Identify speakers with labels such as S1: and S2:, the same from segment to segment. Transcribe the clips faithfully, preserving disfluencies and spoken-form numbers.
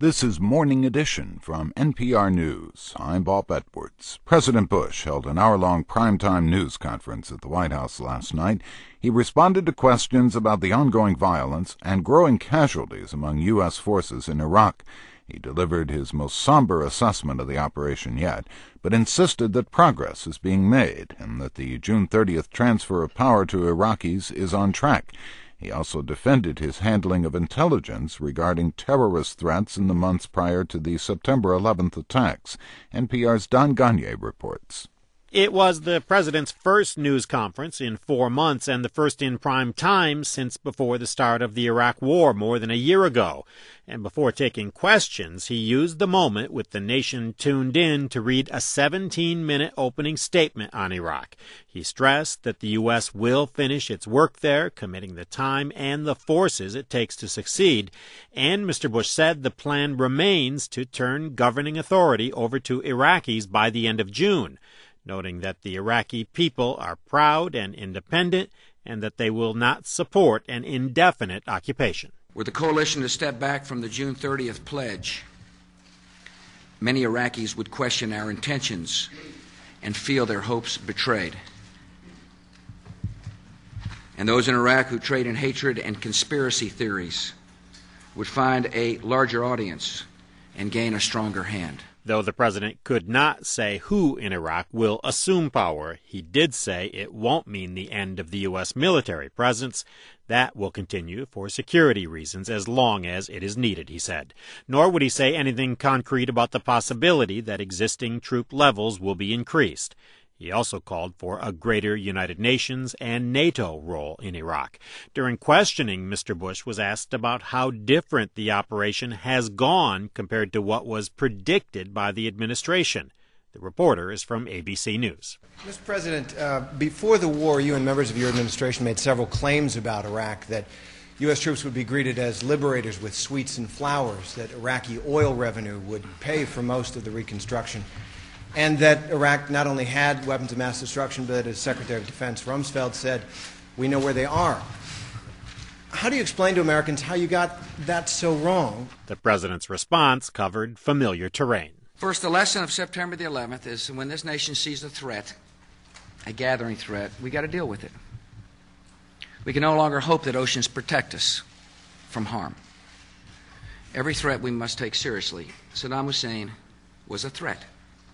S1: This is Morning Edition from N P R News. I'm Bob Edwards. President Bush held an hour-long primetime news conference at the White House last night. He responded to questions about the ongoing violence and growing casualties among U S forces in Iraq. He delivered his most somber assessment of the operation yet, but insisted that progress is being made and that the June thirtieth transfer of power to Iraqis is on track. He also defended his handling of intelligence regarding terrorist threats in the months prior to the September eleventh attacks. N P R's Don Gagné reports.
S2: It was the president's first news conference in four months and the first in prime time since before the start of the Iraq War more than a year ago. And before taking questions, he used the moment with the nation tuned in to read a seventeen-minute opening statement on Iraq. He stressed that the U S will finish its work there, committing the time and the forces it takes to succeed. And Mister Bush said the plan remains to turn governing authority over to Iraqis by the end of June, noting that the Iraqi people are proud and independent and that they will not support an indefinite occupation.
S3: Were the coalition to step back from the June thirtieth pledge, many Iraqis would question our intentions and feel their hopes betrayed. And those in Iraq who trade in hatred and conspiracy theories would find a larger audience and gain a stronger hand.
S2: Though the president could not say who in Iraq will assume power, he did say it won't mean the end of the U S military presence. That will continue for security reasons as long as it is needed, he said. Nor would he say anything concrete about the possibility that existing troop levels will be increased. He also called for a greater United Nations and NATO role in Iraq. During questioning, Mister Bush was asked about how different the operation has gone compared to what was predicted by the administration. The reporter is from A B C News.
S4: Mister President, uh, before the war, you and members of your administration made several claims about Iraq, that U S troops would be greeted as liberators with sweets and flowers, that Iraqi oil revenue would pay for most of the reconstruction, and that Iraq not only had weapons of mass destruction, but as Secretary of Defense Rumsfeld said, we know where they are. How do you explain to Americans how you got that so wrong?
S2: The president's response covered familiar terrain.
S3: First, the lesson of September the eleventh is when this nation sees a threat, a gathering threat, we got to deal with it. We can no longer hope that oceans protect us from harm. Every threat we must take seriously. Saddam Hussein was a threat.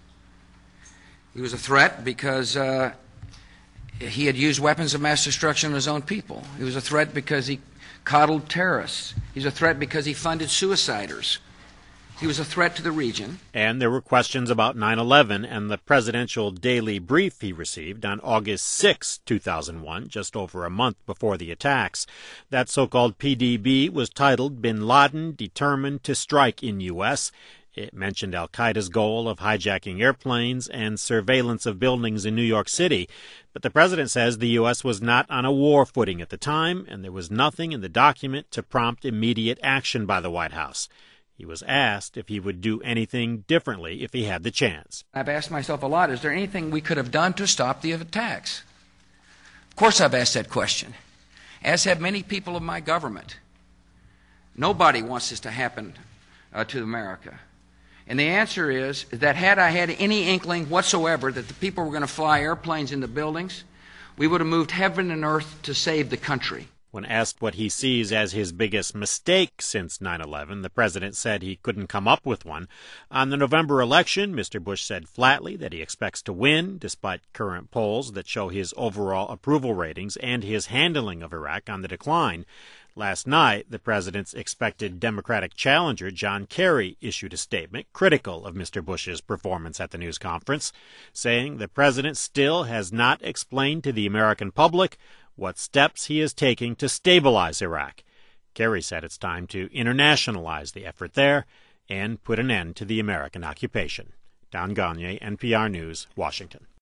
S3: He was a threat because uh, he had used weapons of mass destruction on his own people. He was a threat because he coddled terrorists. He was a threat because he funded suiciders. He was a threat to the region.
S2: And there were questions about nine eleven and the presidential daily brief he received on August sixth, two thousand one, just over a month before the attacks. That so-called P D B was titled Bin Laden Determined to Strike in U S It mentioned al-Qaeda's goal of hijacking airplanes and surveillance of buildings in New York City. But the president says the U S was not on a war footing at the time, and there was nothing in the document to prompt immediate action by the White House. He was asked if he would do anything differently if he had the chance.
S3: I've asked myself a lot, is there anything we could have done to stop the attacks? Of course I've asked that question, as have many people of my government. Nobody wants this to happen uh, to America. And the answer is that had I had any inkling whatsoever that the people were going to fly airplanes into buildings, we would have moved heaven and earth to save the country.
S2: When asked what he sees as his biggest mistake since nine eleven, the president said he couldn't come up with one. On the November election, Mister Bush said flatly that he expects to win, despite current polls that show his overall approval ratings and his handling of Iraq on the decline. Last night, the president's expected Democratic challenger, John Kerry, issued a statement critical of Mister Bush's performance at the news conference, saying the president still has not explained to the American public what steps he is taking to stabilize Iraq. Kerry said it's time to internationalize the effort there and put an end to the American occupation. Don Gagné, N P R News, Washington.